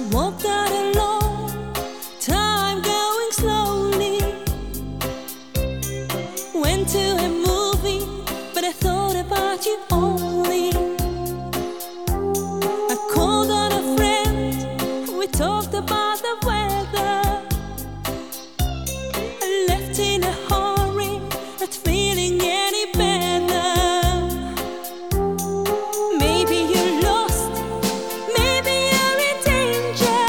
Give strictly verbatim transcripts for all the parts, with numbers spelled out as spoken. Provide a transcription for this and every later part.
walked out alone, time going slowly. Went to a movie, but I thought about you only. I called on a friend, we talked about the weather. I left in a hurry, not feeling any better. Maybe you're lost, maybe you're in danger.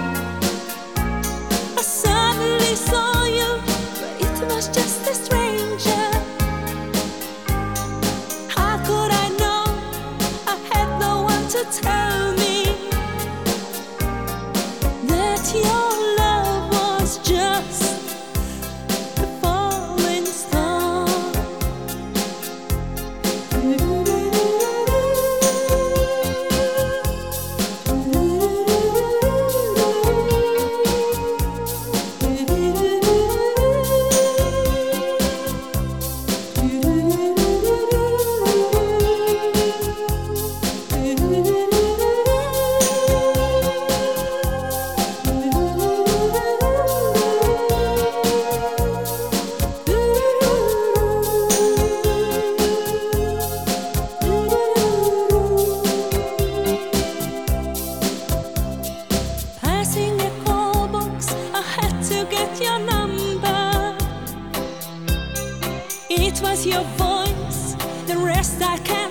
I suddenly saw you, but it was just a stranger. How could I know? I had no one to tell me that your love was just a falling star. Passing a call box, I had to get your number. It was your voice, the rest I can't